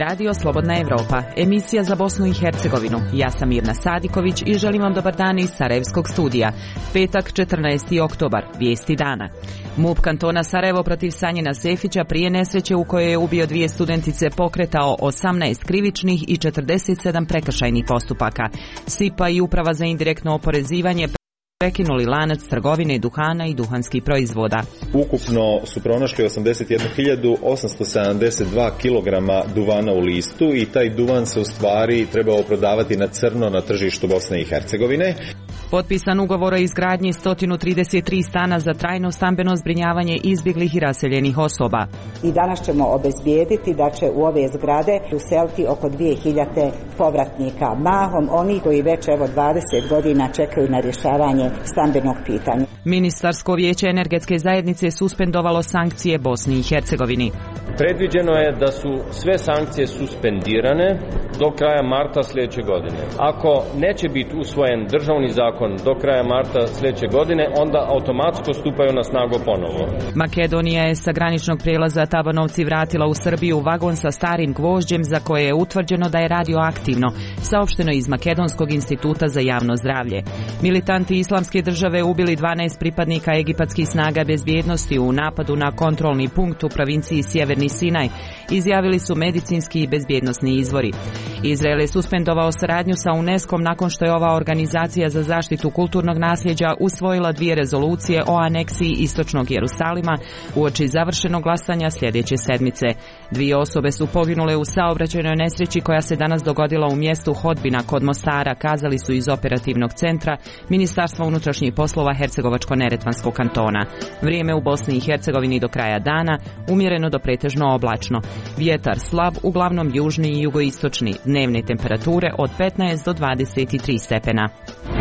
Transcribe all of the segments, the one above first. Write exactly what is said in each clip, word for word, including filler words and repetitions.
Radio Slobodna Evropa, emisija za Bosnu i Hercegovinu. Ja sam Mirna Sadiković i želim vam dobar dan iz Sarajevskog studija. Petak, četrnaesti oktobar, vijesti dana. MUP kantona Sarajevo protiv Sanjina Sefića prije nesreće u kojoj je ubio dvije studentice pokretao osamnaest krivičnih i četrdeset sedam prekršajnih postupaka. SIPA i Uprava za indirektno oporezivanje prekinuli lanac trgovine duhana i duhanskih proizvoda. Ukupno su pronašli osamdeset jednu hiljadu osamsto sedamdeset dva kilograma duvana u listu i taj duvan se u stvari trebao prodavati na crno na tržištu Bosne i Hercegovine. Potpisan ugovor o izgradnji sto trideset tri stana za trajno stambeno zbrinjavanje izbjeglih i raseljenih osoba. I danas ćemo obezbijediti da će u ove zgrade useliti oko dvije hiljade povratnika, mahom oni koji već evo dvadeset godina čekaju na rješavanje stambenog pitanja. Ministarsko vijeće energetske zajednice suspendovalo sankcije Bosni i Hercegovini. Predviđeno je da su sve sankcije suspendirane do kraja marta sljedeće godine. Ako neće biti usvojen državni zakon do kraja marta sljedeće godine, onda automatsko stupaju na snagu ponovo. Makedonija je sa graničnog prijelaza Tabanovci vratila u Srbiju vagon sa starim gvožđem za koje je utvrđeno da je radioaktivno, saopšteno iz Makedonskog instituta za javno zdravlje. Militanti Islamske države ubili dvanaest pripadnika egipatskih snaga bezbjednosti u napadu na kontrolni punkt u provinciji Sjeverni Sinaj, izjavili su medicinski i bezbjednosni izvori. Izrael je suspendovao saradnju sa UNESCO-om nakon što je ova organizacija za zaštitu kulturnog nasljeđa usvojila dvije rezolucije o aneksiji istočnog Jerusalima uoči završenog glasanja sljedeće sedmice. Dvije osobe su poginule u saobraćajnoj nesreći koja se danas dogodila u mjestu Hodbina kod Mostara, kazali su iz operativnog centra Ministarstva unutrašnjih poslova Hercegovačko-neretvanskog kantona. Vrijeme u Bosni i Hercegovini do kraja dana umjereno do pretežno oblačno. Vjetar slab, uglavnom južni i jugoistočni. Dnevne temperature od petnaest do dvadeset tri stepena.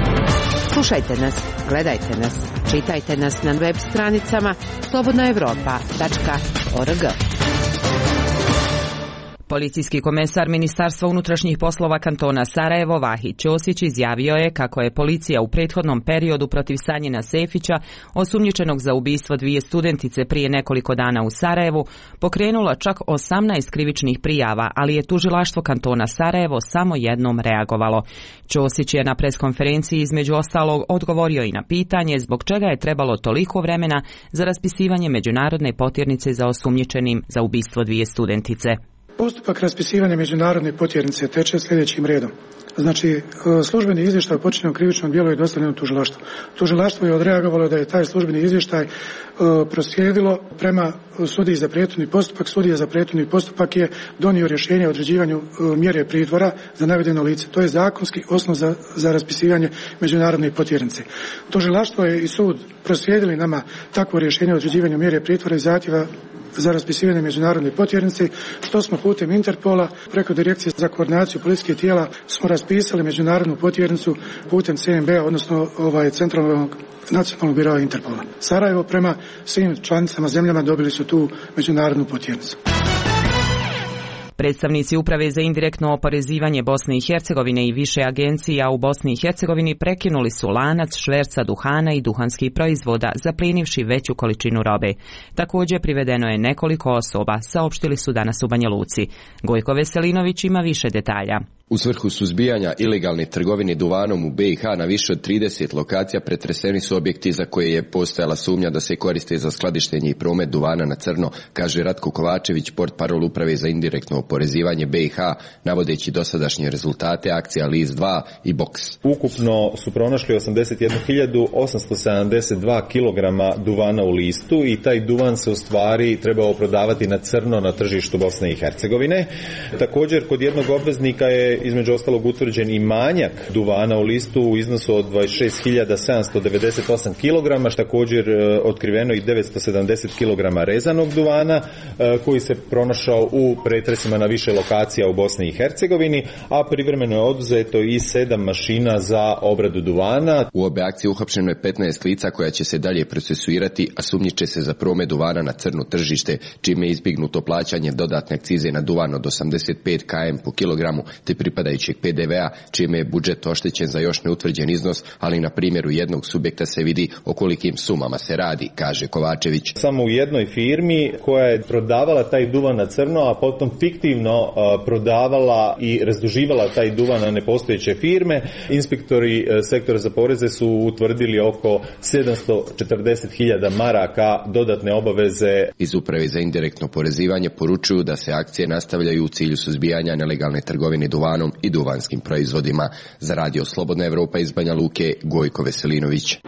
Slušajte nas, gledajte nas, čitajte nas na web stranicama slobodna evropa tačka org. Policijski komesar Ministarstva unutrašnjih poslova kantona Sarajevo Vahid Ćosić izjavio je kako je policija u prethodnom periodu protiv Sanjina Sefića, osumnjičenog za ubistvo dvije studentice prije nekoliko dana u Sarajevu, pokrenula čak osamnaest krivičnih prijava, ali je tužilaštvo kantona Sarajevo samo jednom reagovalo. Ćosić je na preskonferenciji između ostalog odgovorio i na pitanje zbog čega je trebalo toliko vremena za raspisivanje međunarodne potjernice za osumnjičenim za ubistvo dvije studentice. Postupak raspisivanja međunarodne potjernice teče sljedećim redom. Znači, službeni izvještaj o počinjenom krivičnom djelu je dostavljen tužilaštvu. Tužilaštvo je odreagovalo da je taj službeni izvještaj e, proslijedilo prema sudiji za prethodni postupak. Sudija za prethodni postupak je donio rješenje o određivanju e, mjere pritvora za navedeno lice. To je zakonski osnov za, za raspisivanje međunarodne potjernice. Tužilaštvo je i sud proslijedili nama takvo rješenje o određivanju mjere pritvora i zahtjeva za raspisivanje međunarodne potjernice, što smo putem Interpola preko Direkcije za koordinaciju policijskih tijela smo raspisali međunarodnu potjernicu putem C M B-a, odnosno ovaj, Centralnog nacionalnog biroa Interpola. Sarajevo prema svim članicama zemljama dobili su tu međunarodnu potjernicu. Predstavnici Uprave za indirektno oporezivanje Bosne i Hercegovine i više agencija u Bosni i Hercegovini prekinuli su lanac šverca duhana i duhanskih proizvoda, zaplinivši veću količinu robe. Također privedeno je nekoliko osoba, saopštili su danas u Banja Luci. Gojko Veselinović ima više detalja. U svrhu suzbijanja ilegalne trgovine duvanom u B i H na više od trideset lokacija pretreseni su objekti za koje je postojala sumnja da se koriste za skladištenje i promet duvana na crno, kaže Ratko Kovačević, portparol Uprave za indirektno oporezivanje B i H, navodeći dosadašnje rezultate akcija List dva i Boks. Ukupno su pronašli osamdeset jednu hiljadu osamsto sedamdeset dva kilograma duvana u listu i taj duvan se u stvari trebao prodavati na crno na tržištu Bosne i Hercegovine. Također kod jednog obveznika je između ostalog utvrđen i manjak duvana u listu u iznosu od dvadeset šest hiljada sedamsto devedeset osam kilograma, također e, otkriveno i devetsto sedamdeset kilograma rezanog duvana e, koji se pronašao u pretresima na više lokacija u Bosni i Hercegovini, a privremeno je oduzeto i sedam mašina za obradu duvana. U obe akcije uhapšeno je petnaest lica koja će se dalje procesuirati, a sumnjiče se za promet duvana na crno tržište, čime je izbjegnuto plaćanje dodatne akcize na duvan od osamdeset pet kilograma po kilogramu, te pripadajućeg P D V-a, čime je budžet oštećen za još neutvrđen iznos, ali na primjeru jednog subjekta se vidi o kolikim sumama se radi, kaže Kovačević. Samo u jednoj firmi koja je prodavala taj duvan na crno, a potom fiktivno prodavala i razduživala taj duvan na nepostojeće firme, inspektori sektora za poreze su utvrdili oko sedamsto četrdeset hiljada maraka dodatne obaveze. Iz Uprave za indirektno porezivanje poručuju da se akcije nastavljaju u cilju suzbijanja nelegalne trgovine duvanom i duvanskim proizvodima. Za Radio Slobodna Evropa iz Banja Luke, Gojko Veselinović.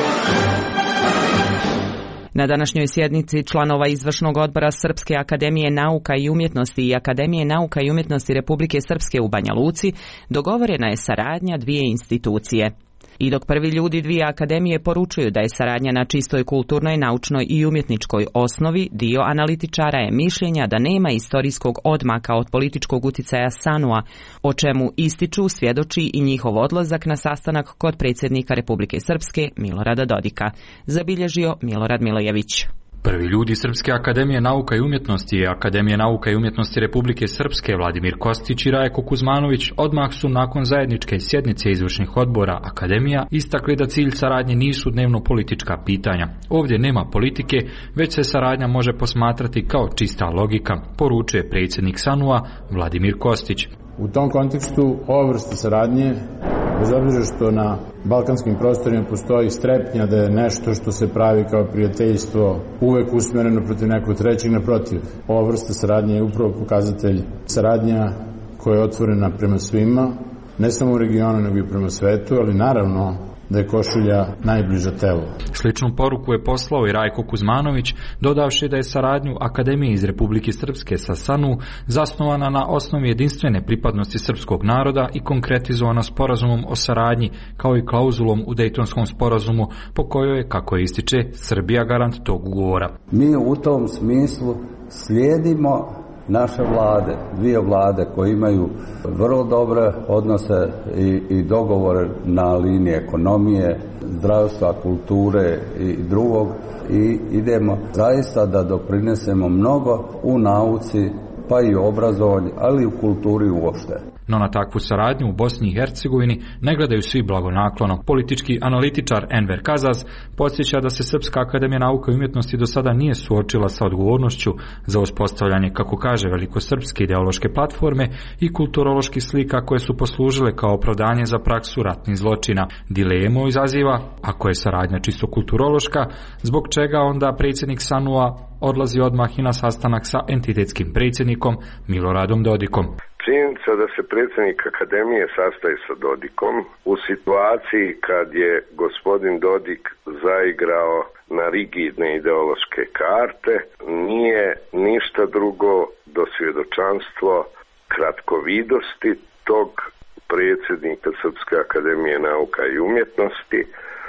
Na današnjoj sjednici članova izvršnog odbora Srpske akademije nauka i umjetnosti i Akademije nauka i umjetnosti Republike Srpske u Banja Luci dogovorena je saradnja dvije institucije. I dok prvi ljudi dvije akademije poručuju da je saradnja na čistoj kulturnoj, naučnoj i umjetničkoj osnovi, dio analitičara je mišljenja da nema istorijskog odmaka od političkog uticaja S A N U-a, o čemu ističu, svjedoči i njihov odlazak na sastanak kod predsjednika Republike Srpske Milorada Dodika, zabilježio Milorad Milojević. Prvi ljudi Srpske akademije nauka i umjetnosti i Akademije nauka i umjetnosti Republike Srpske Vladimir Kostić i Rajko Kuzmanović odmah su nakon zajedničke sjednice izvršnih odbora akademija istakli da cilj saradnje nisu dnevno politička pitanja. Ovdje nema politike, već se saradnja može posmatrati kao čista logika, poručuje predsjednik S A N U-a Vladimir Kostić. U tom kontekstu ova vrsta saradnje, bez obzira što na balkanskim prostorima postoji strepnja da je nešto što se pravi kao prijateljstvo uvek usmjereno protiv nekog trećeg, naprotiv. Ova vrsta saradnje je upravo pokazatelj saradnja koja je otvorena prema svima, ne samo u regionu nego i prema svetu, ali naravno da je košulja najbliža telu. Sličnu poruku je poslao i Rajko Kuzmanović, dodavši da je saradnju Akademije iz Republike Srpske sa S A N U zasnovana na osnovi jedinstvene pripadnosti srpskog naroda i konkretizovana sporazumom o saradnji, kao i klauzulom u Dejtonskom sporazumu, po kojoj je, kako ističe, Srbija garant tog ugovora. Mi u tom smislu slijedimo naše vlade, dvije vlade koje imaju vrlo dobre odnose i, i dogovore na liniji ekonomije, zdravstva, kulture i drugog, i idemo zaista da doprinesemo mnogo u nauci, pa i obrazovanju, ali i u kulturi uopšte. No na takvu saradnju u Bosni i Hercegovini ne gledaju svi blagonaklono. Politički analitičar Enver Kazaz podsjeća da se Srpska akademija nauka i umjetnosti do sada nije suočila sa odgovornošću za uspostavljanje, kako kaže, velikosrpske ideološke platforme i kulturoloških slika koje su poslužile kao opravdanje za praksu ratnih zločina. Dilemu izaziva, ako je saradnja čisto kulturološka, zbog čega onda predsjednik S A N U-a odlazi odmah i na sastanak sa entitetskim predsjednikom Miloradom Dodikom. Činjenica da se predsjednik akademije sastaje sa Dodikom u situaciji kad je gospodin Dodik zaigrao na rigidne ideološke karte nije ništa drugo do svjedočanstvo kratkovidosti tog predsjednika Srpske akademije nauka i umjetnosti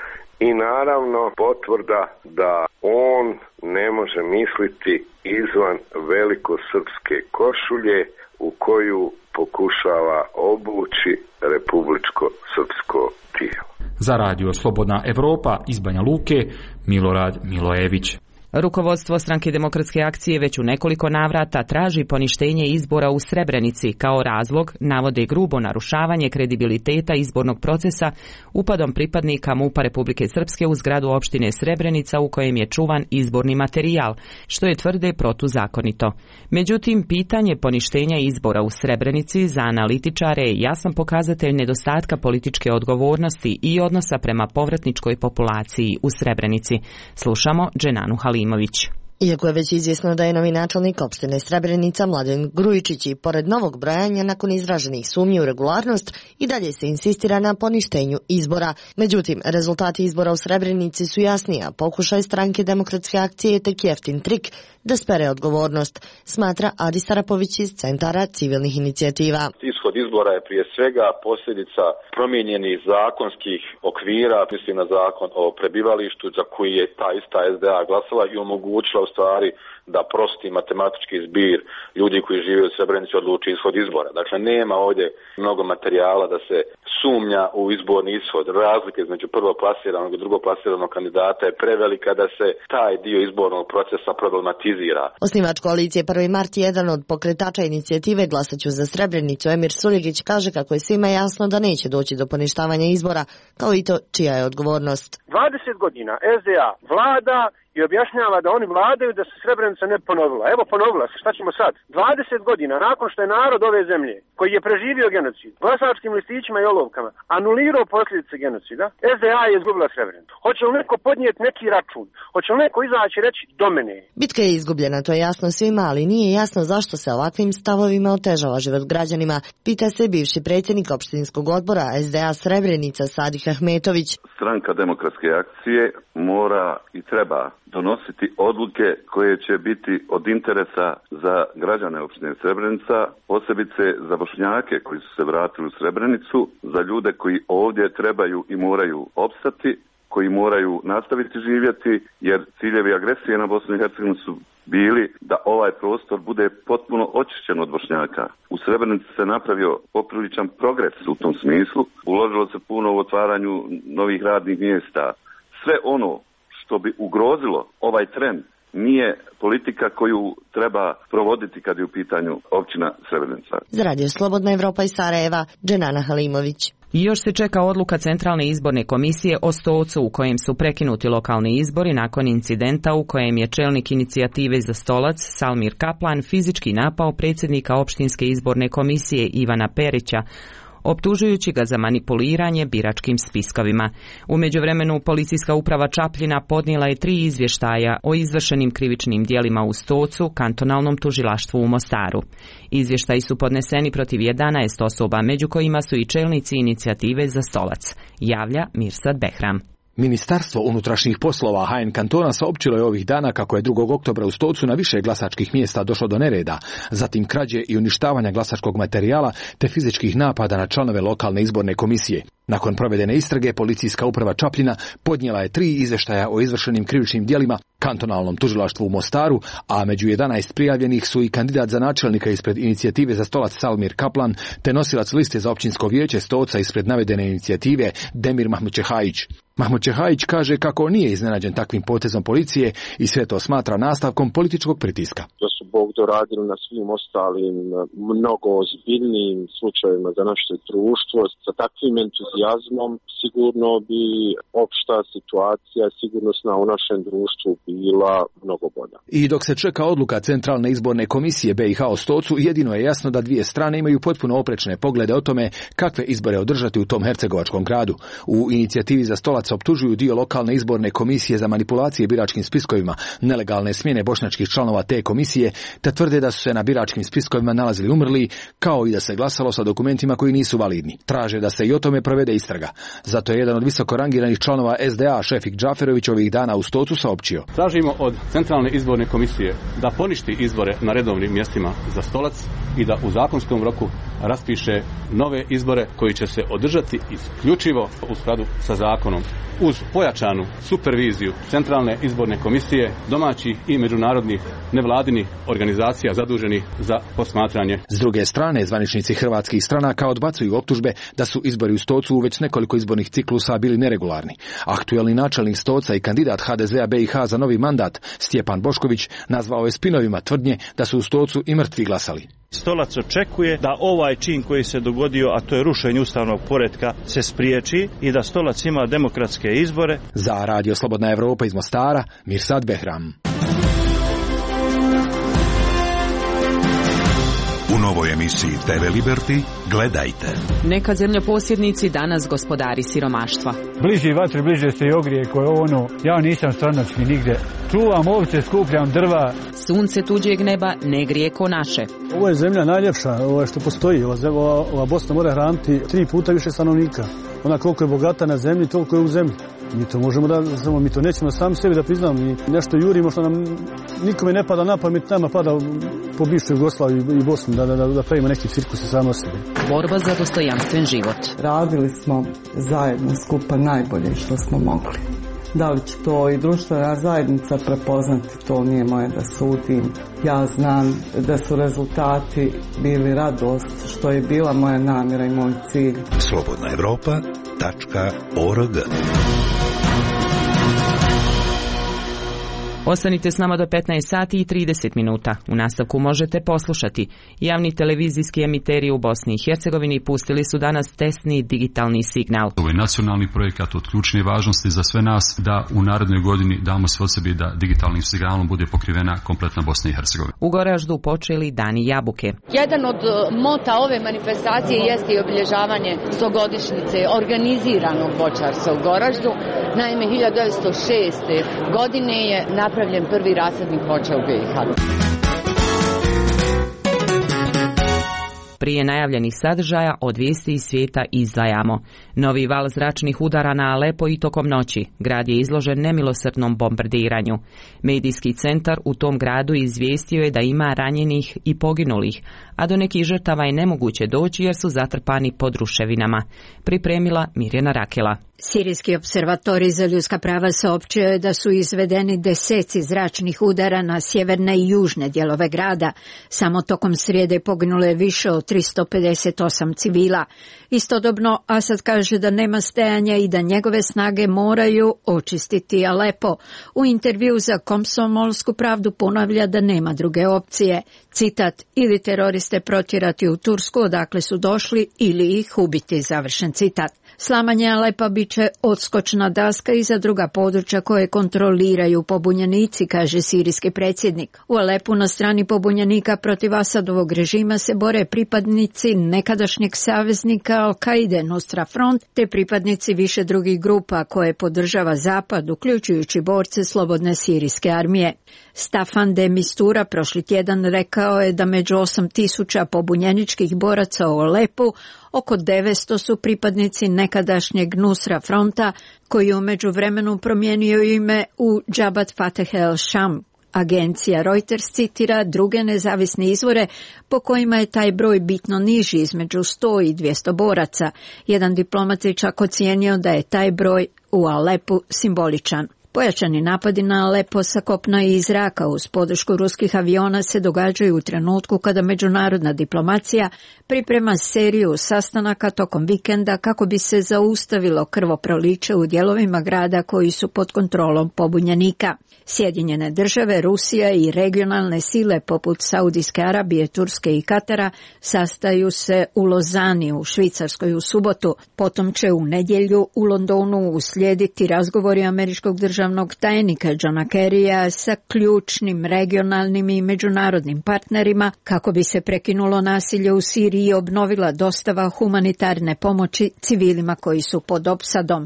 i naravno potvrda da on ne može misliti izvan velikosrpske košulje u koju pokušava obući republičko-srpsko tijelo. Za Radio Slobodna Evropa iz Banja Luke, Milorad Milojević. Rukovodstvo Stranke demokratske akcije već u nekoliko navrata traži poništenje izbora u Srebrenici. Kao razlog navode grubo narušavanje kredibiliteta izbornog procesa upadom pripadnika MUP-a Republike Srpske u zgradu opštine Srebrenica u kojem je čuvan izborni materijal, što je tvrde protuzakonito. Međutim, pitanje poništenja izbora u Srebrenici za analitičare je jasan pokazatelj nedostatka političke odgovornosti i odnosa prema povratničkoj populaciji u Srebrenici. Slušamo Dženanu Halimović. Iako je već izvjesno da je novi načelnik opštine Srebrenica Mladen Grujičić i pored novog brojanja nakon izraženih sumnji u regularnost i dalje se insistira na poništenju izbora. Međutim, rezultati izbora u Srebrenici su jasniji, a pokušaj Stranke demokratske akcije je tek jeftin trik da spere odgovornost, smatra Adi Sarapović iz Centara civilnih inicijativa. Ishod izbora je prije svega posljedica promijenjenih zakonskih okvira, mislim na zakon o prebivalištu za koji je ta ista S D A glasala i omogućila u stvari da prosti matematički zbir ljudi koji žive u Srebrenici odluči ishod izbora. Dakle, nema ovdje mnogo materijala da se sumnja u izborni ishod. Razlike između prvoplasiranog i drugoplasiranog kandidata je prevelika da se taj dio izbornog procesa problematizira. politizira. Osnivač koalicije Prvi mart je jedan od pokretača inicijative Glasaću za Srebrenicu. Emir Suljegić kaže kako je svima jasno da neće doći do poništavanja izbora, kao i to čija je odgovornost. dvadeset godina S D A vlada i objašnjava da oni vladaju da se Srebrenica ne ponovila. Evo, ponovila se, šta ćemo sad? dvadeset godina nakon što je narod ove zemlje, koji je preživio genocid, glasačkim listićima i olovkama, anulirao posljedice genocida, S D A je izgubila Srebrenicu. Hoće li neko podnijeti neki račun? Hoće li neko izaći i reći do mene? Bitka je izgubljena, to je jasno svima, ali nije jasno zašto se ovakvim stavovima otežava život građanima, pita se bivši predsjednik opštinskog odbora S D A Srebrenica Sadih Ahmetović. Stranka demokratske akcije mora i treba donositi odluke koje će biti od interesa za građane opštine Srebrenica, posebice za Bošnjake koji su se vratili u Srebrenicu, za ljude koji ovdje trebaju i moraju opstati, koji moraju nastaviti živjeti, jer ciljevi agresije na Bosnu i Hercegovinu su bili da ovaj prostor bude potpuno očišćen od Bošnjaka. U Srebrenici se napravio popriličan progres u tom smislu, uložilo se puno u otvaranju novih radnih mjesta. Sve ono što bi ugrozilo ovaj trend nije politika koju treba provoditi kad je u pitanju općina Srebrenica. Za Radio Slobodna Evropa iz Sarajeva, Dženana Halimović. I još se čeka odluka Centralne izborne komisije o Stocu u kojem su prekinuti lokalni izbori nakon incidenta u kojem je čelnik inicijative za Stolac Salmir Kaplan fizički napao predsjednika opštinske izborne komisije Ivana Perića, optužujući ga za manipuliranje biračkim spiskovima. U međuvremenu policijska uprava Čapljina podnijela je tri izvještaja o izvršenim krivičnim djelima u Stocu, kantonalnom tužilaštvu u Mostaru. Izvještaji su podneseni protiv jedanaest osoba, među kojima su i čelnici inicijative za Stolac, javlja Mirsad Behram. Ministarstvo unutrašnjih poslova H N kantona saopćilo je ovih dana kako je drugog oktobra u Stocu na više glasačkih mjesta došlo do nereda, zatim krađe i uništavanja glasačkog materijala te fizičkih napada na članove lokalne izborne komisije. Nakon provedene istrage, policijska uprava Čapljina podnijela je tri izvještaja o izvršenim krivičnim djelima kantonalnom tužilaštvu u Mostaru, a među jedanaest prijavljenih su i kandidat za načelnika ispred inicijative za Stolac Salmir Kaplan, te nosilac liste za općinsko vijeće Stoca ispred navedene inicijative Demir Mahmućehajić. Mahmućehajić kaže kako nije iznenađen takvim potezom policije i sve to smatra nastavkom političkog pritiska. Da su Bog doradili na svim ostalim mnogo ozbiljnijim slučajevima za naše društvo, sa takvim entuzijazmom sigurno bi opšta situacija sigurnosna u našem društvu bila mnogo bolja. I dok se čeka odluka Centralne izborne komisije B i H o Stocu, jedino je jasno da dvije strane imaju potpuno oprečne poglede o tome kakve izbore održati u tom hercegovačkom gradu. U inicijativi za Stolac optužuju dio lokalne izborne komisije za manipulacije biračkim spiskovima, nelegalne smjene bošnjačkih članova te komisije, te tvrde da su se na biračkim spiskovima nalazili umrli, kao i da se glasalo sa dokumentima koji nisu validni. Traže da se i o tome provede istraga. Zato je jedan od visoko rangiranih članova S D A, Šefik Džaferović, ovih dana u Stocu saopćio. Tražimo od Centralne izborne komisije da poništi izbore na redovnim mjestima za Stolac i da u zakonskom roku raspiše nove izbore koji će se održati isključivo u skladu sa zakonom, uz pojačanu superviziju Centralne izborne komisije, domaćih i međunarodnih nevladinih organizacija zaduženih za posmatranje. S druge strane, zvaničnici hrvatskih stranaka odbacuju optužbe da su izbori u Stocu u već nekoliko izbornih ciklusa bili neregularni. Aktuelni načelnik Stoca i kandidat H D Z-a B i H za novi mandat Stjepan Bošković nazvao je spinovima tvrdnje da su u Stocu i mrtvi glasali. Stolac očekuje da ovaj čin koji se dogodio, a to je rušenje ustavnog poretka, se spriječi i da Stolac ima demokratske izbore. Za Radio Slobodna Evropa iz Mostara, Mirsad Behram. U novoj emisiji T V Liberty gledajte. Neka zemljoposjednici danas gospodari siromaštva. Bliži vatri, bliže se i ogrije koje ono, ja nisam stranački nigde. Čuvam ovce, skupljam drva. Sunce tuđeg neba ne grije ko naše. Ovo je zemlja najljepša, ovo je što postoji. Ova, zemlja, ova Bosna mora hraniti tri puta više stanovnika. Ona koliko je bogata na zemlji, toliko je u zemlji. Mi to možemo da, samo mi to nećemo sami sebi da priznamo. Mi nešto jurimo što nam nikome ne pada na pamet, nama pada po bivšoj Jugoslaviji i Bosni da, da, da, da pravimo neki cirkus samo o sebi. Borba za dostojanstven život. Radili smo zajedno skupa najbolje što smo mogli. Da li će to i društvena zajednica prepoznati, to nije moje da sudim. Ja znam da su rezultati bili radost, što je bila moja namjera i moj cilj. Slobodna Evropa tačka org. Ostanite s nama do petnaest sati i trideset minuta. U nastavku možete poslušati. Javni televizijski emiteri u Bosni i Hercegovini pustili su danas testni digitalni signal. Ovo je nacionalni projekat od ključne važnosti za sve nas da u narednoj godini damo sve od sebi da digitalnim signalom bude pokrivena kompletna Bosna i Hercegovina. U Goraždu počeli Dani jabuke. Jedan od mota ove manifestacije jeste i obilježavanje stogodišnjice organiziranog voćarstva u Goraždu. Naime, hiljadu devetsto šeste. godine je napravljen prvi rasadnik voća u B i H. Prije najavljenih sadržaja od vijesti iz svijeta izdvajamo. Novi val zračnih udara na Alepo i tokom noći. Grad je izložen nemilosrdnom bombardiranju. Medijski centar u tom gradu izvijestio je da ima ranjenih i poginulih, a do nekih žrtava je nemoguće doći jer su zatrpani pod ruševinama. Pripremila Mirjana Rakela. Sirijski observatorij za ljudska prava saopćio je da su izvedeni deseci zračnih udara na sjeverne i južne dijelove grada. Samo tokom srijede poginulo je više od tristo pedeset osam civila. Istodobno, Asad kaže da nema stajanja i da njegove snage moraju očistiti Alepo. U intervju za Komsomolsku pravdu ponavlja da nema druge opcije. Citat, ili teroriste protjerati u Tursku odakle su došli ili ih ubiti, završen citat. Slamanje Alepa bit će odskočna daska i za druga područja koje kontroliraju pobunjenici, kaže sirijski predsjednik. U Alepu na strani pobunjenika protiv Asadovog režima se bore pripadnici nekadašnjeg saveznika Al-Kaide Nusra Front te pripadnici više drugih grupa koje podržava Zapad, uključujući borce Slobodne sirijske armije. Staffan de Mistura prošli tjedan rekao je da među osam tisuća pobunjeničkih boraca u Alepu oko devetsto su pripadnici nekadašnjeg Nusra Fronta, koji je u međuvremenu promijenio ime u Jabhat Fateh el-Sham. Agencija Reuters citira druge nezavisne izvore po kojima je taj broj bitno niži, između sto i dvjesto boraca. Jedan diplomat je čak ocijenio da je taj broj u Alepu simboličan. Pojačani napadi na Alepo sa kopna i iz zraka uz podršku ruskih aviona se događaju u trenutku kada međunarodna diplomacija priprema seriju sastanaka tokom vikenda kako bi se zaustavilo krvoproliće u dijelovima grada koji su pod kontrolom pobunjenika. Sjedinjene države, Rusija i regionalne sile poput Saudijske Arabije, Turske i Katara sastaju se u Lozani u Švicarskoj u subotu. Potom će u nedjelju u Londonu uslijediti razgovori američkog državnog tajnika Johna Kerrya sa ključnim regionalnim i međunarodnim partnerima kako bi se prekinulo nasilje u Siriji i obnovila dostava humanitarne pomoći civilima koji su pod opsadom.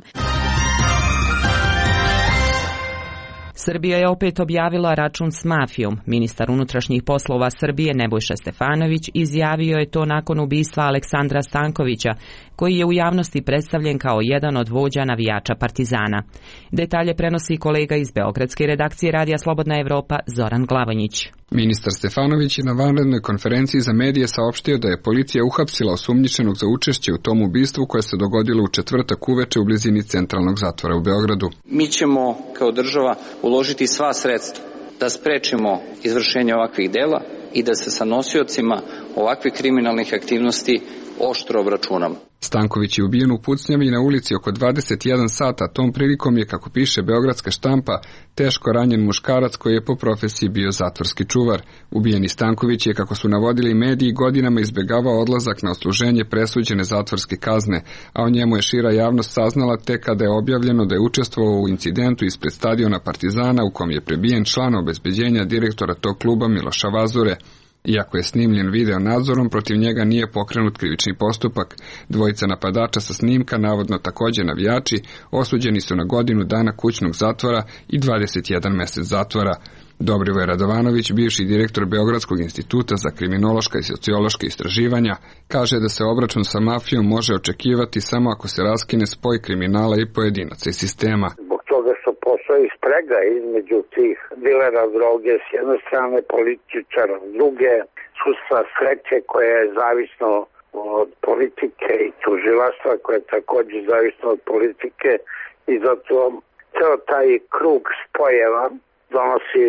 Srbija je opet objavila račun s mafijom. Ministar unutrašnjih poslova Srbije Nebojša Stefanović izjavio je to nakon ubistva Aleksandra Stankovića, koji je u javnosti predstavljen kao jedan od vođa navijača Partizana. Detalje prenosi kolega iz beogradske redakcije Radija Slobodna Evropa Zoran Glavonjić. Ministar Stefanović je na vanrednoj konferenciji za medije saopštio da je policija uhapsila osumnjičenog za učešće u tom ubistvu koje se dogodilo u četvrtak uveče u blizini centralnog zatvora u Beogradu. Mi ćemo kao država uložiti sva sredstva da sprečimo izvršenje ovakvih dela i da se sa nosiocima ovakvih kriminalnih aktivnosti oštro obračunamo. Stanković je ubijen u pucnjavi na ulici oko dvadeset jedan sata. Tom prilikom je, kako piše beogradska štampa, teško ranjen muškarac koji je po profesiji bio zatvorski čuvar. Ubijeni Stanković je, kako su navodili mediji, godinama izbjegavao odlazak na odsluženje presuđene zatvorske kazne, a o njemu je šira javnost saznala tek kada je objavljeno da je učestvovao u incidentu ispred stadiona Partizana u kom je prebijen član obezbeđenja direktora tog kluba Miloša Vazure. Iako je snimljen video nadzorom, protiv njega nije pokrenut krivični postupak. Dvojica napadača sa snimka, navodno također navijači, osuđeni su na godinu dana kućnog zatvora i dvadeset jedan mjesec zatvora. Dobrivoje Radovanović, bivši direktor Beogradskog instituta za kriminološka i sociološka istraživanja, kaže da se obračun sa mafijom može očekivati samo ako se raskine spoj kriminala i pojedinaca i sistema. Toga što postoji sprega između tih dilera droge s jedne strane, političara s druge, sudstva sreće koje je zavisno od politike i tužilaštva koje je također zavisno od politike i zato ceo taj krug spojeva donosi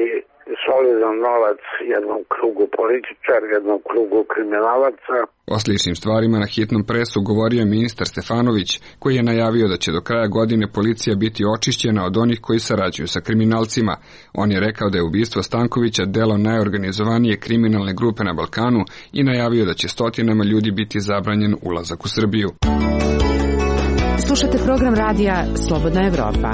solidan novac jednom krugu političara, jednom krugu kriminalaca. O sličnim stvarima na hitnom presu govorio je ministar Stefanović, koji je najavio da će do kraja godine policija biti očišćena od onih koji sarađuju sa kriminalcima. On je rekao da je ubistvo Stankovića delo najorganizovanije kriminalne grupe na Balkanu i najavio da će stotinama ljudi biti zabranjen ulazak u Srbiju. Slušate program radija Slobodna Evropa.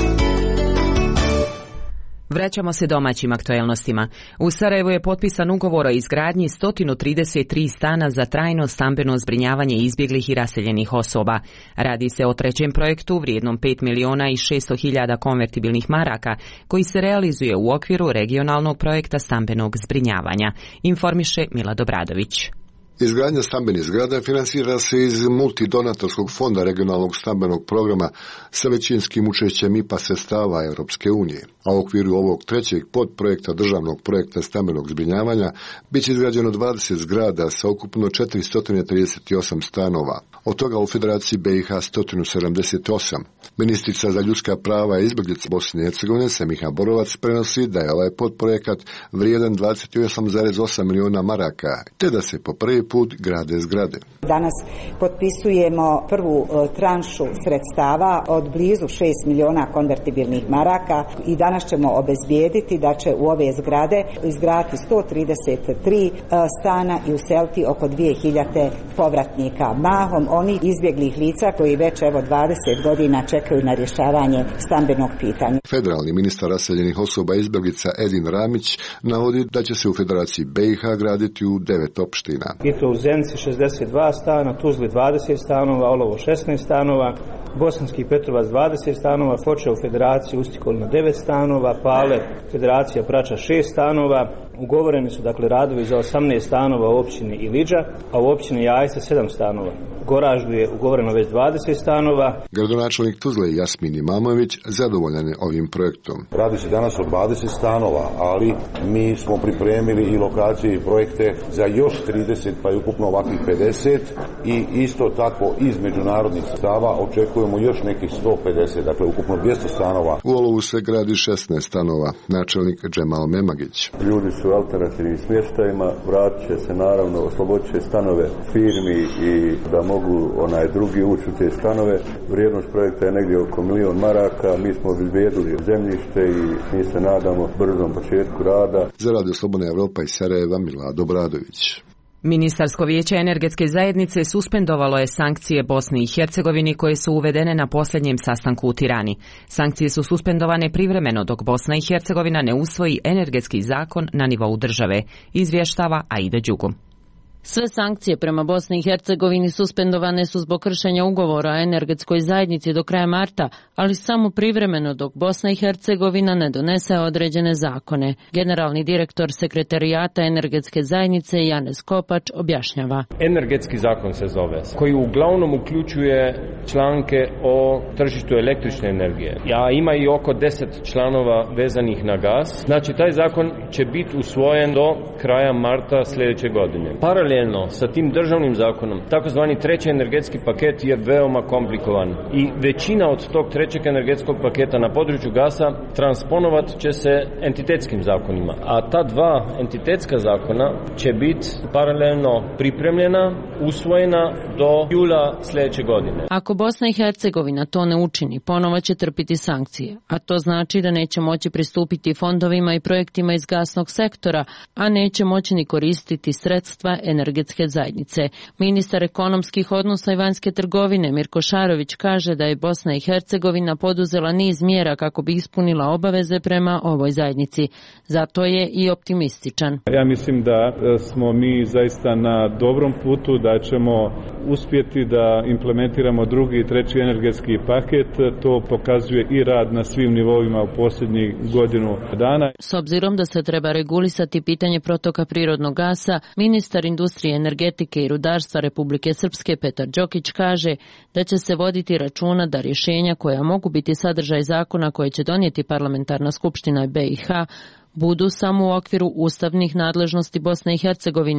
Vraćamo se domaćim aktuelnostima. U Sarajevu je potpisan ugovor o izgradnji sto trideset tri stana za trajno stambeno zbrinjavanje izbjeglih i raseljenih osoba. Radi se o trećem projektu vrijednom pet miliona i šesto hiljada konvertibilnih maraka koji se realizuje u okviru regionalnog projekta stambenog zbrinjavanja, informiše Mila Dobradović. Izgradnja stambenih zgrada finansira se iz multidonatorskog fonda regionalnog stambenog programa sa većinskim učešćem I P A sredstava Europske unije. A u okviru ovog trećeg podprojekta državnog projekta stambenog zbrinjavanja biće izgrađeno dvadeset zgrada sa ukupno četiristo trideset osam stanova. Od toga u Federaciji B i H sto sedamdeset osam. Ministrica za ljudska prava i izbjeglice Bosne i Hercegovine Semiha Borovac prenosi da je ovaj podprojekat vrijedan dvadeset osam zarez osam miliona maraka, te da se po prvi put grade zgrade. Danas potpisujemo prvu tranšu sredstava od blizu šest miliona konvertibilnih maraka i danas ćemo obezbijediti da će u ove zgrade izgraditi sto trideset tri stana i useliti oko dvije hiljade povratnika, mahom onih izbjeglih lica koji već evo dvadeset godina čekaju na rješavanje stambenog pitanja. Federalni ministar raseljenih osoba izbjeglica Edin Ramić navodi da će se u Federaciji B i H graditi u devet opština. I to u Zenici šezdeset dva stana, Tuzli dvadeset stanova, Olovo šesnaest stanova, Bosanski Petrovac dvadeset stanova, Foča u Federaciji Ustikolno devet stanova, Pale Federacija Prača šest stanova. Ugovoreni su dakle radovi za osamnaest stanova u općini Iliđa, a u općini Jajce sedam stanova. Goraždu je ugovoreno već dvadeset stanova. Gradonačelnik Tuzle Jasmin Imamović zadovoljan je ovim projektom. Radi se danas o dvadeset stanova, ali mi smo pripremili i lokacije i projekte za još trideset, pa i ukupno ovakvih pedeset i isto tako iz međunarodnih sredstava očekujemo još nekih sto pedeset, dakle ukupno dvjesto stanova. U Olovu se gradi šesnaest stanova, načelnik Džemal Memagić. Ljudi su alternativnim smještajima, vratit će se naravno, oslobodit će stanove firmi i da mogu onaj drugi ući u te stanove. Vrijednost projekta je negdje oko milion maraka, mi smo obezbijedili zemljište i mi se nadamo brzom početku rada. Za Radio Slobodna Evropa iz Sarajeva, Mila Dobradović. Ministarsko vijeće energetske zajednice suspendovalo je sankcije Bosni i Hercegovini koje su uvedene na posljednjem sastanku u Tirani. Sankcije su suspendovane privremeno dok Bosna i Hercegovina ne usvoji energetski zakon na nivou države, izvještava Aida Đugum. Sve sankcije prema Bosni i Hercegovini suspendovane su zbog kršenja ugovora o energetskoj zajednici do kraja marta, ali samo privremeno dok Bosna i Hercegovina ne donese određene zakone. Generalni direktor sekretarijata energetske zajednice Janez Kopač objašnjava. Energetski zakon se zove, koji uglavnom uključuje članke o tržištu električne energije. Ja ima i oko deset članova vezanih na gas. Znači taj zakon će biti usvojen do kraja marta sljedeće godine. Paralelno sa tim državnim zakonom, takozvani treći energetski paket je veoma komplikovan i većina od tog trećeg energetskog paketa na području gasa transponovat će se entitetskim zakonima, a ta dva entitetska zakona će biti paralelno pripremljena, usvojena do jula sljedeće godine. Ako Bosna i Hercegovina to ne učini, ponovo će trpiti sankcije, a to znači da neće moći pristupiti fondovima i projektima iz gasnog sektora, a neće moći ni koristiti sredstva energetske zajednice. Ministar ekonomskih odnosa i vanjske trgovine Mirko Šarović kaže da je Bosna i Hercegovina poduzela niz mjera kako bi ispunila obaveze prema ovoj zajednici. Zato je i optimističan. Ja mislim da smo mi zaista na dobrom putu, da ćemo uspjeti da implementiramo drugi i treći energetski paket. To pokazuje i rad na svim nivoima u posljednjih godinu dana. S obzirom da se treba regulisati pitanje protoka prirodnog gasa, ministar industrije, energetike i rudarstva Republike Srpske Petar Đokić kaže da će se voditi računa da rješenja koja mogu biti sadržaj zakona koje će donijeti parlamentarna skupština B i H budu samo u okviru ustavnih nadležnosti Bosne i Hercegovine,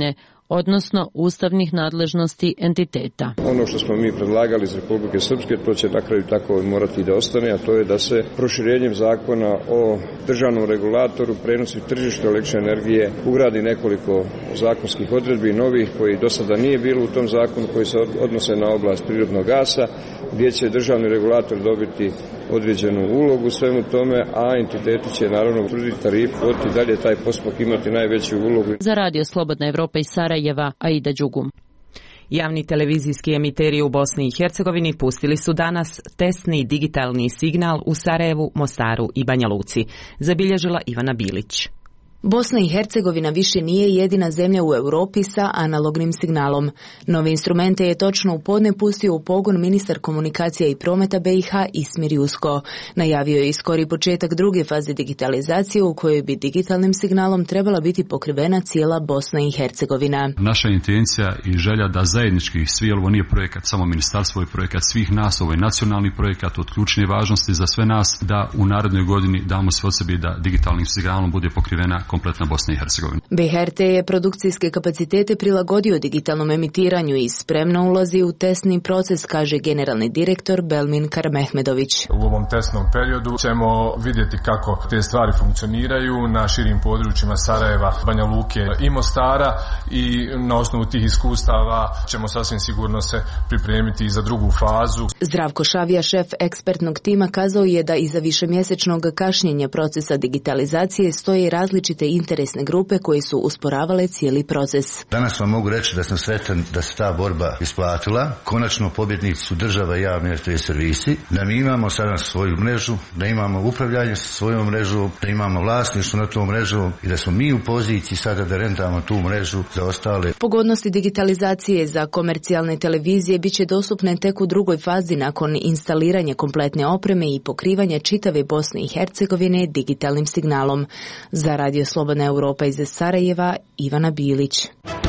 odnosno ustavnih nadležnosti entiteta. Ono što smo mi predlagali iz Republike Srpske, to će na kraju tako morati da ostane, a to je da se proširenjem zakona o državnom regulatoru prenosi tržište električne energije ugradi nekoliko zakonskih odredbi novih koji do sada nije bilo u tom zakonu, koji se odnose na oblast prirodnog gasa, gdje će državni regulator dobiti određenu ulogu u svemu tome, a entiteti će naravno utvrditi tarifu, i dalje taj postupak imati najveću ulogu. Za Radio Slobodna Evropa iz Sarajeva, Aida Đugum. Javni televizijski emiteri u Bosni i Hercegovini pustili su danas testni digitalni signal u Sarajevu, Mostaru i Banja Luci, zabilježila Ivana Bilić. Bosna i Hercegovina više nije jedina zemlja u Europi sa analognim signalom. Nove instrumente je točno u podne pustio u pogon ministar komunikacija i prometa B i H Ismir Jusko. Najavio je i skori početak druge faze digitalizacije u kojoj bi digitalnim signalom trebala biti pokrivena cijela Bosna i Hercegovina. Naša intencija i želja da zajednički svi, ovo nije projekat samo ministarstvo, je projekat svih nas, ovo je nacionalni projekat od ključne važnosti za sve nas, da u narednoj godini damo sve od sebi da digitalnim signalom bude pokrivena kompletna Bosna i Hercegovina. B H R T je produkcijske kapacitete prilagodio digitalnom emitiranju i spremno ulazi u testni proces, kaže generalni direktor Belmin Karmehmedović. U ovom testnom periodu ćemo vidjeti kako te stvari funkcioniraju na širim područjima Sarajeva, Banja Luke i Mostara, i na osnovu tih iskustava ćemo sasvim sigurno se pripremiti i za drugu fazu. Zdravko Šavija, šef ekspertnog tima, kazao je da iza višemjesečnog kašnjenja procesa digitalizacije stoje različite interesne grupe koje su usporavale cijeli proces. Danas vam mogu reći da sam sretan da se ta borba isplatila. Konačno pobjednici su država i javni R T V servisi, da mi imamo sada svoju mrežu, da imamo upravljanje sa svojom mrežom, da imamo vlasništvo na tom mrežom i da smo mi u poziciji sada da rentamo tu mrežu za ostale. Pogodnosti digitalizacije za komercijalne televizije bit će dostupne tek u drugoj fazi nakon instaliranja kompletne opreme i pokrivanja čitave Bosne i Hercegovine digitalnim signalom. Za Radio Slobodna Evropa iz Sarajeva, Ivana Bilić.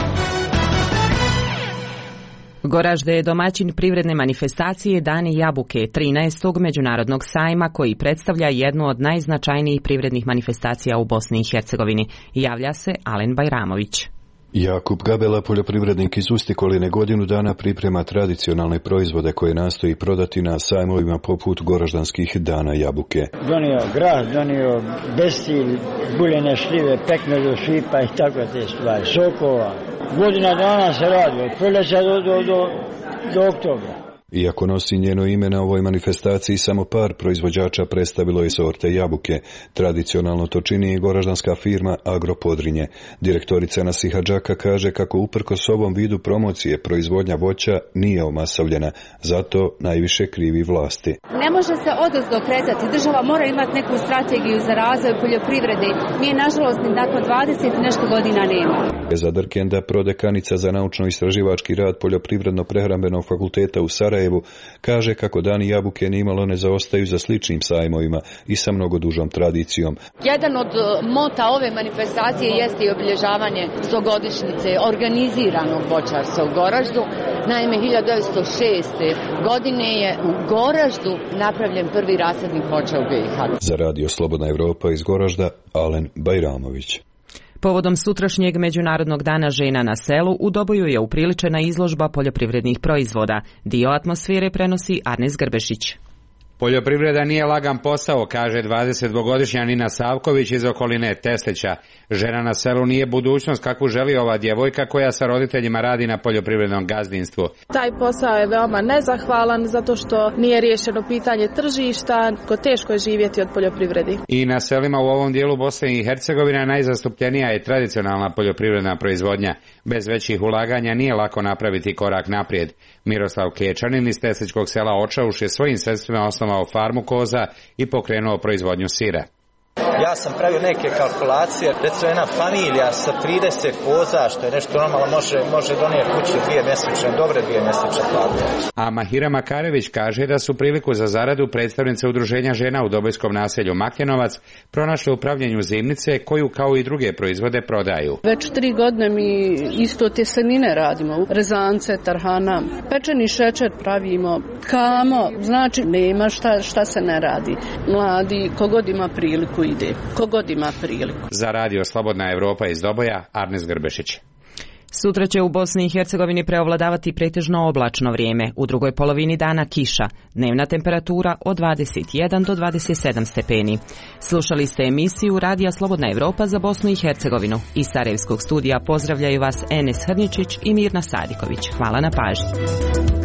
Goražde je domaćin privredne manifestacije Dani jabuke, trinaestog međunarodnog sajma koji predstavlja jednu od najznačajnijih privrednih manifestacija u Bosni i Hercegovini. Javlja se Alen Bajramović. Jakub Gabela, poljoprivrednik iz Ustikoline, godinu dana priprema tradicionalne proizvode koje nastoji prodati na sajmovima poput goraždanskih Dana jabuke. Donio grah, donio bestilj, buljene šljive, pekmezu, šipa i tako te stvari, sokova. Godina dana se radi, od proljeća do, do, do, do oktobra. Iako nosi njeno ime, na ovoj manifestaciji samo par proizvođača predstavilo je sorte jabuke. Tradicionalno to čini i goraždanska firma Agro Podrinje. Direktorica Nasiha Džaka kaže kako uprkos ovom vidu promocije proizvodnja voća nije omasovljena, zato najviše krivi vlasti. Ne može se odozdo kretati, država mora imati neku strategiju za razvoj poljoprivrede. Mi je nažalost ni nakon dvadeset nešto godina nema. Za Drkenda, prodekanica za naučno-istraživački rad Poljoprivredno-prehrambenog fakulteta u Sarajevu, kaže kako Dani jabuke nimalo ne zaostaju za sličnim sajmovima i sa mnogo dužom tradicijom. Jedan od mota ove manifestacije jeste i obilježavanje stogodišnjice organiziranog voćarstva u Goraždu. Naime, hiljadu devetsto šeste. godine je u Goraždu napravljen prvi rasadnik voća u B i H. Za Radio Slobodna Evropa iz Goražda, Alen Bajramović. Povodom sutrašnjeg Međunarodnog dana žena na selu u Doboju je upriličena izložba poljoprivrednih proizvoda. Dio atmosfere prenosi Arnes Grbešić. Poljoprivreda nije lagan posao, kaže dvadesetdvogodišnja Nina Savković iz okoline Teslića. Žena na selu nije budućnost kakvu želi ova djevojka koja sa roditeljima radi na poljoprivrednom gazdinstvu. Taj posao je veoma nezahvalan zato što nije riješeno pitanje tržišta, ko teško je živjeti od poljoprivredi. I na selima u ovom dijelu Bosne i Hercegovine najzastupljenija je tradicionalna poljoprivredna proizvodnja. Bez većih ulaganja nije lako napraviti korak naprijed. Miroslav Kečanin iz Teslićkog sela Očauš je svojim sredstvima osnovao farmu koza i pokrenuo proizvodnju sira. Ja sam pravio neke kalkulacije, recimo jedna familija sa trideset koza, što je nešto normalno, može, može donijeti kući dvije mjesečne, dobre dvije mjesečne plate. A Mahira Makarević kaže da su priliku za zaradu predstavnice udruženja žena u Dobojskom naselju Makljenovac pronašle u pravljenju zimnice koju kao i druge proizvode prodaju. Već tri godine mi isto tjestenine radimo, rezance, tarhana, pečeni šećer pravimo, kamo, znači nema šta, šta se ne radi. Mladi, kogod ima priliku ide, kogod ima priliku. Za Radio Slobodna Evropa iz Doboja, Arnes Grbešić. Sutra će u Bosni i Hercegovini preovladavati pretežno oblačno vrijeme, u drugoj polovini dana kiša, dnevna temperatura od dvadeset jedan do dvadeset sedam stepeni. Slušali ste emisiju Radija Slobodna Evropa za Bosnu i Hercegovinu. Iz Sarajevskog studija pozdravljaju vas Enes Hrničić i Mirna Sadiković. Hvala na pažnji.